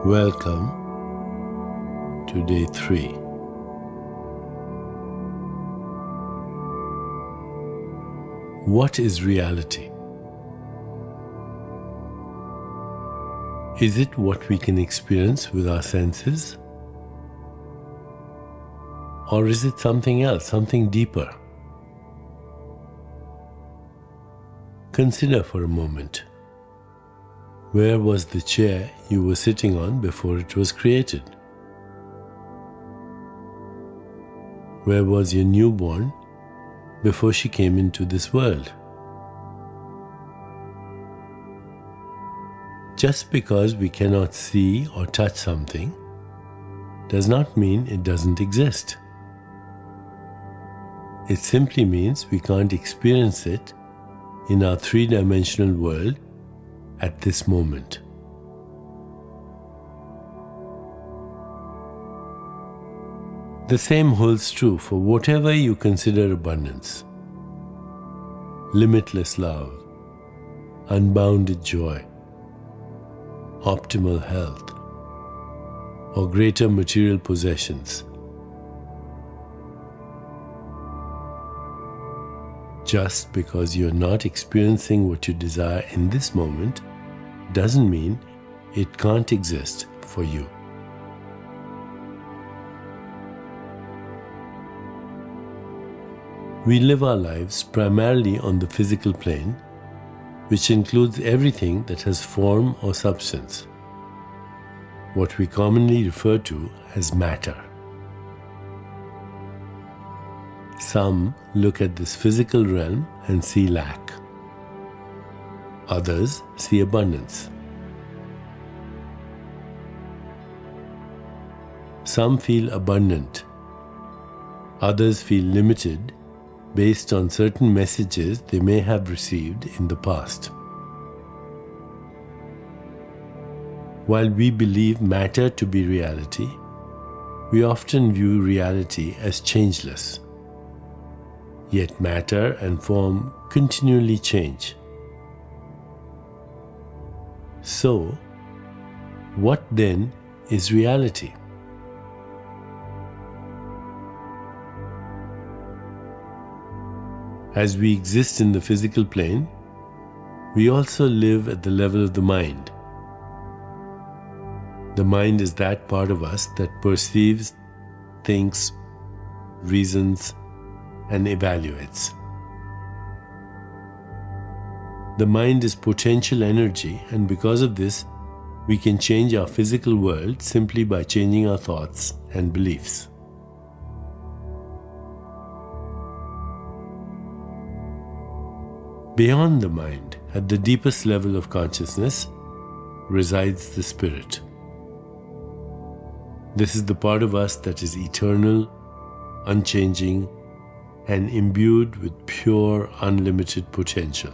Welcome to day 3. What is reality? Is it what we can experience with our senses? Or is it something else, something deeper? Consider for a moment. Where was the chair you were sitting on before it was created? Where was your newborn before she came into this world? Just because we cannot see or touch something does not mean it doesn't exist. It simply means we can't experience it in our three-dimensional world at this moment. The same holds true for whatever you consider abundance. Limitless love, unbounded joy, optimal health, or greater material possessions. Just because you're not experiencing what you desire in this moment doesn't mean it can't exist for you. We live our lives primarily on the physical plane, which includes everything that has form or substance, what we commonly refer to as matter. Some look at this physical realm and see lack. Others see abundance. Some feel abundant. Others feel limited based on certain messages they may have received in the past. While we believe matter to be reality, we often view reality as changeless. Yet matter and form continually change. So, what then is reality? As we exist in the physical plane, we also live at the level of the mind. The mind is that part of us that perceives, thinks, reasons, and evaluates. The mind is potential energy, and because of this, we can change our physical world simply by changing our thoughts and beliefs. Beyond the mind, at the deepest level of consciousness, resides the spirit. This is the part of us that is eternal, unchanging, and imbued with pure, unlimited potential.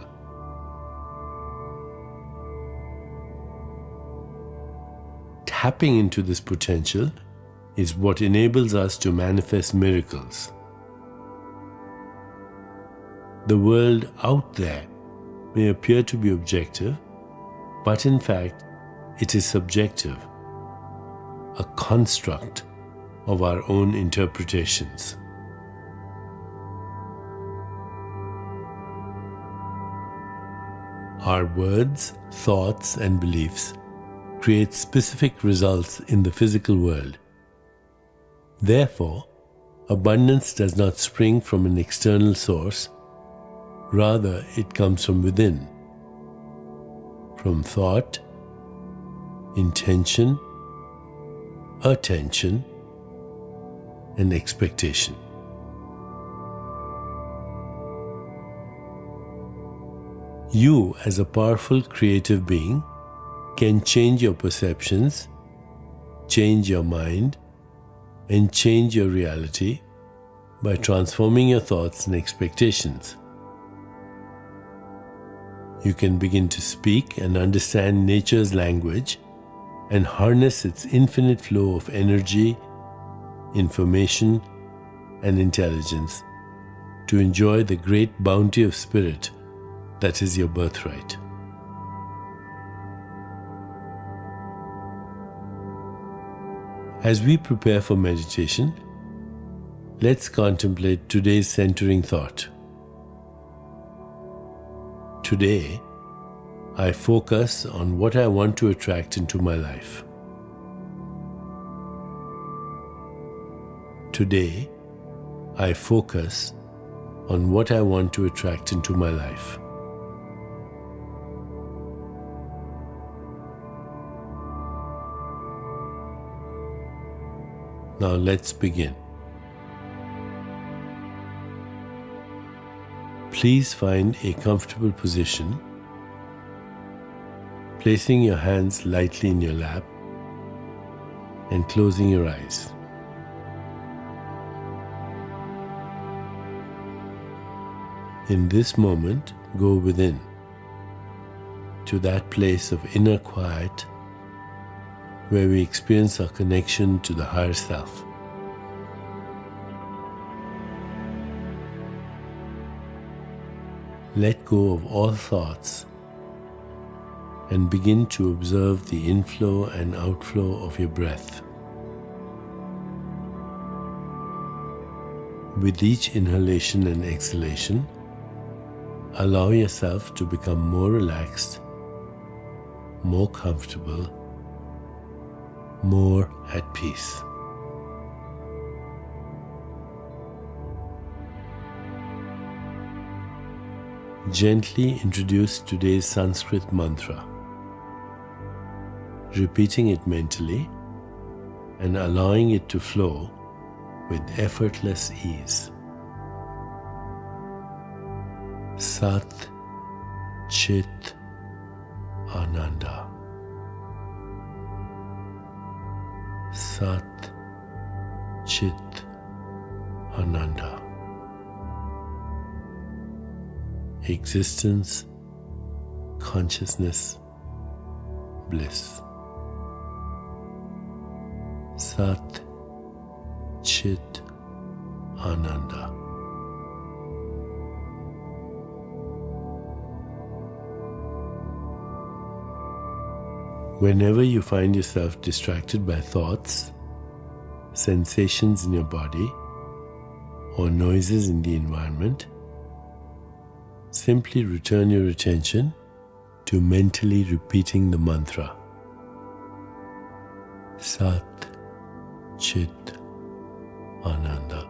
Tapping into this potential is what enables us to manifest miracles. The world out there may appear to be objective, but in fact, it is subjective, a construct of our own interpretations. Our words, thoughts, and beliefs create specific results in the physical world. Therefore, abundance does not spring from an external source. Rather, it comes from within, from thought, intention, attention, and expectation. You, as a powerful creative being, can change your perceptions, change your mind, and change your reality by transforming your thoughts and expectations. You can begin to speak and understand nature's language and harness its infinite flow of energy, information, and intelligence to enjoy the great bounty of spirit that is your birthright. As we prepare for meditation, let's contemplate today's centering thought. Today, I focus on what I want to attract into my life. Today, I focus on what I want to attract into my life. Now let's begin. Please find a comfortable position, placing your hands lightly in your lap and closing your eyes. In this moment, go within, to that place of inner quiet where we experience our connection to the higher self. Let go of all thoughts and begin to observe the inflow and outflow of your breath. With each inhalation and exhalation, allow yourself to become more relaxed, more comfortable, more at peace. Gently introduce today's Sanskrit mantra, repeating it mentally and allowing it to flow with effortless ease. Sat Chit Ananda. Sat Chit Ananda. Existence, consciousness, bliss. Sat Chit Ananda. Whenever you find yourself distracted by thoughts, sensations in your body, or noises in the environment, simply return your attention to mentally repeating the mantra. Sat Chit Ananda.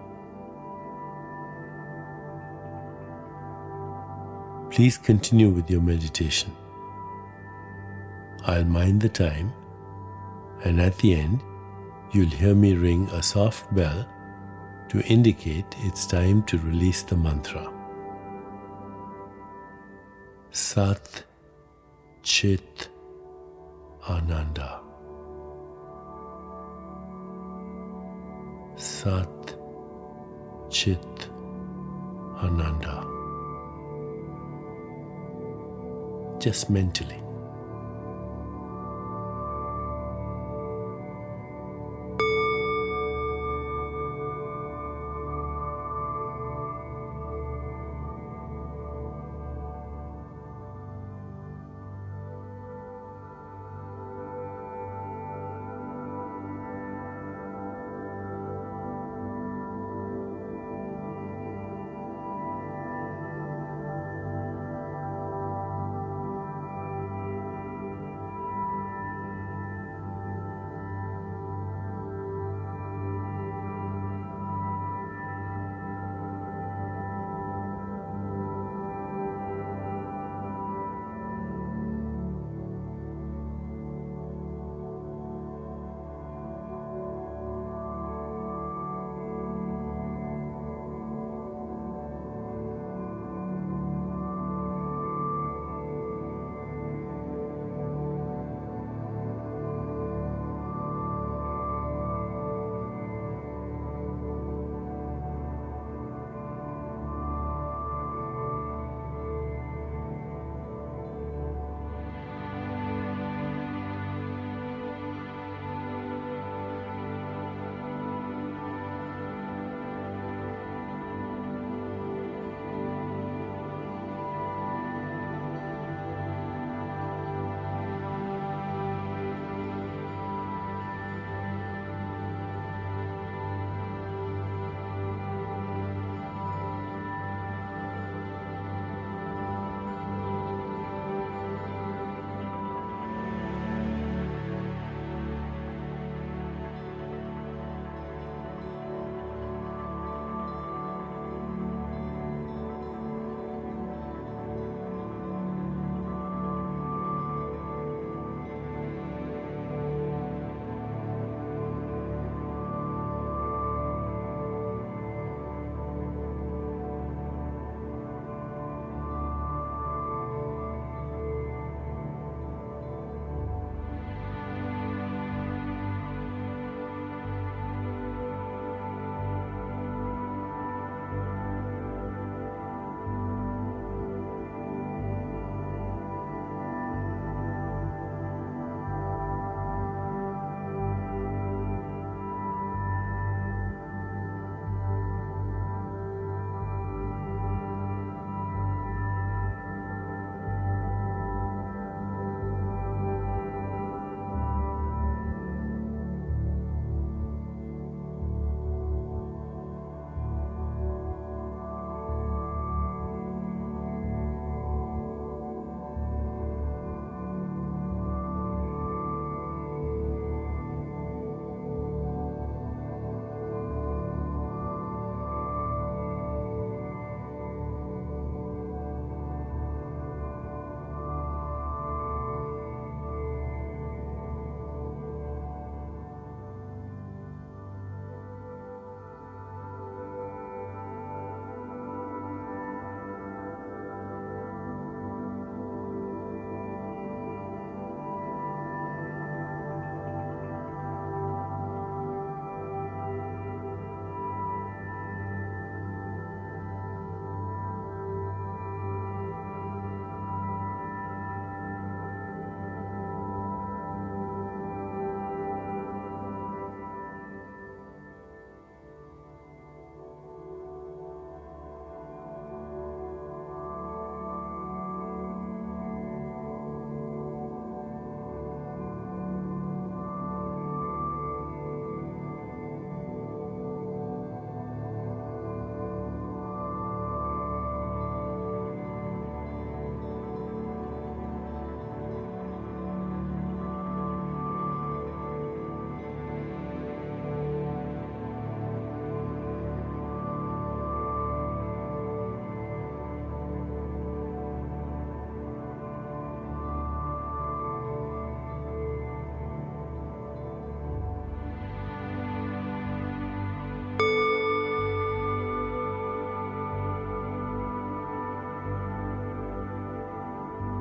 Please continue with your meditation. I'll mind the time, and at the end, you'll hear me ring a soft bell to indicate it's time to release the mantra. Sat Chit Ananda. Sat Chit Ananda. Just mentally.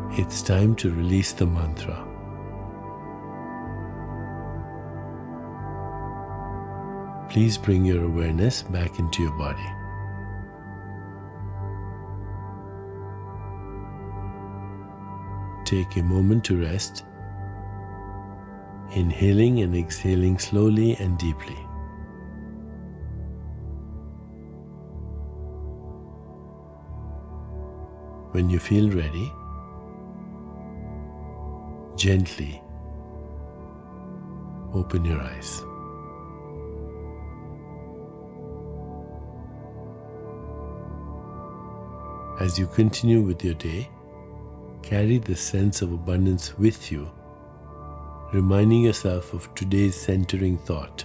It's time to release the mantra. Please bring your awareness back into your body. Take a moment to rest, inhaling and exhaling slowly and deeply. When you feel ready, gently open your eyes. As you continue with your day, carry the sense of abundance with you, reminding yourself of today's centering thought.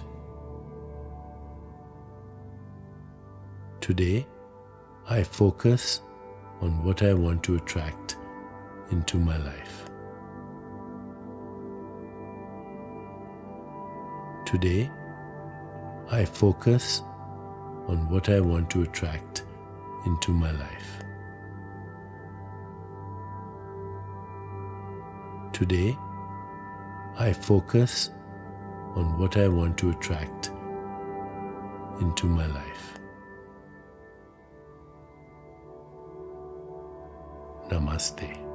Today, I focus on what I want to attract into my life. Today, I focus on what I want to attract into my life. Today, I focus on what I want to attract into my life. Namaste.